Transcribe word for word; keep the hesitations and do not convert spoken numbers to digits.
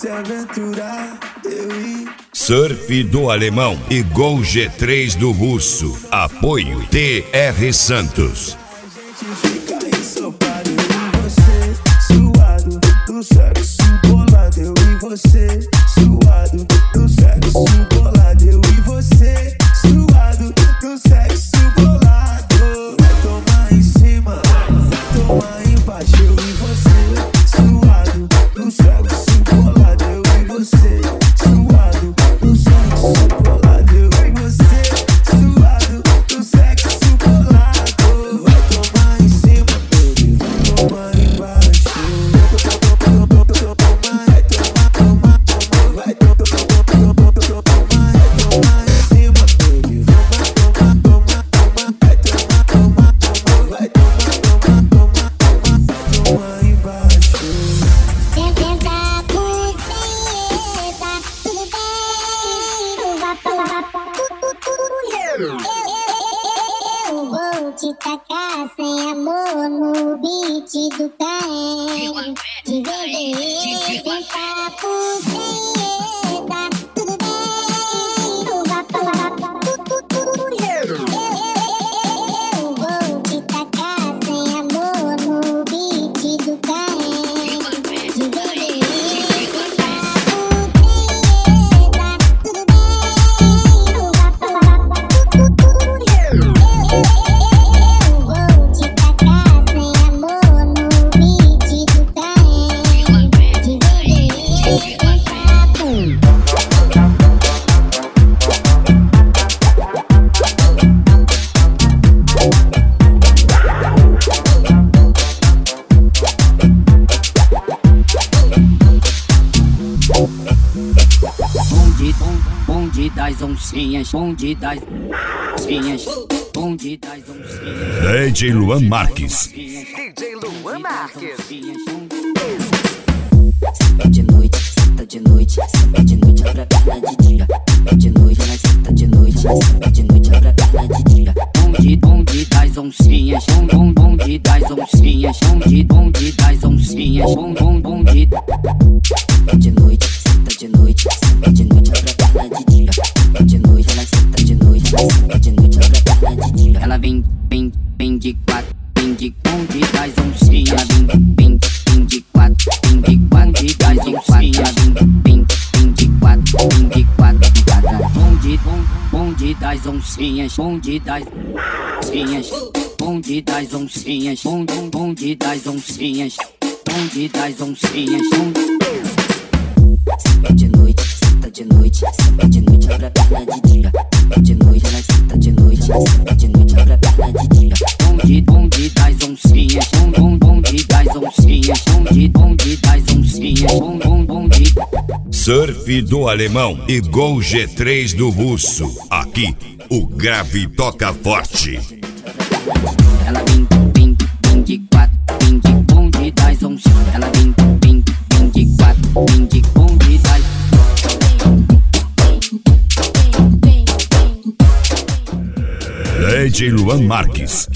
se aventurar, eu ir. Surf do Alemão e Gol G três do Russo. Apoio T R Santos. A gente fica ensopado, eu e você, suado do sexo bolado, eu e você, suado do sexo bolado, eu e você, suado do sexo bolado. Vai tomar em cima, vai tomar embaixo, eu e você, suado do sexo bolado, eu e você, suado do sexo bolado, eu e você, suado do sexo bolado. Vai tomar em cima, baby, vai tomar embaixo. Vai tomar, tomar, tomar, vai tomar, tomar, tomar, vai tomar em cima, baby, vai tomar, tomar, tomar, vai tomar, tomar, tomar, vai tomar, tomar, tomar, vai tomar embaixo. Tenta por treta, tudo bem, não vá falar eu, eu vou te tacar sem amor no beat do trem. De vender, tenta por treta, tudo bem, não vá falar eu, eu vou te tacar sem amor no beat do trem. De vender, tenta por treta, tudo bem, não vá falar eu, eu vou te tacar sem amor no beat do trem. De vender, tenta por Bonde, bom, bonde das oncinhas, bonde das oncinhas, bonde das oncinhas. D J Luan Marques. D J Luan Marques. Senta de noite, senta de noite, senta de noite, abre a perna de dia. Senta de noite, ela senta de noite, senta de noite, abre a perna de dia. Bonde, bonde das oncinhas, bom, bom, bonde das oncinhas, bonde, bonde das oncinhas, bom, bom, bonde. Senta de noite, senta de noite, senta de noite, abre a perna de dia. Senta de noite, ela senta de noite, ela senta de noite, abre a perna de dia. Ela vem, vem, vem de quatro, vem de bonde das oncinhas. Ela vem, vem, vem de quatro, vem de bonde das oncinhas. Ela vem, vem, vem de quatro, vem de quatro, de quatro. Bonde, bom, bonde das oncinhas, bonde das oncinhas, bonde das oncinhas, bonde, bonde das oncinhas, bonde das oncinhas, bonde. Senta de noite, senta de noite, senta de noite, abre a perna de dia. Senta de noite, ela senta de noite, senta de noite, abre a perna de dia. Bonde, bonde das oncinhas, bom, bom, bonde das oncinhas, bonde, bonde das oncinhas, bom, bom, bonde. Surf do Alemão e Gol G três do Russo. Aqui, o grave toca forte. Ela vem, vem, vem de quatro, vem de bonde das oncinhas. Ela vem, vem, vem de quatro, vem de bonde das. D J Luan Marques.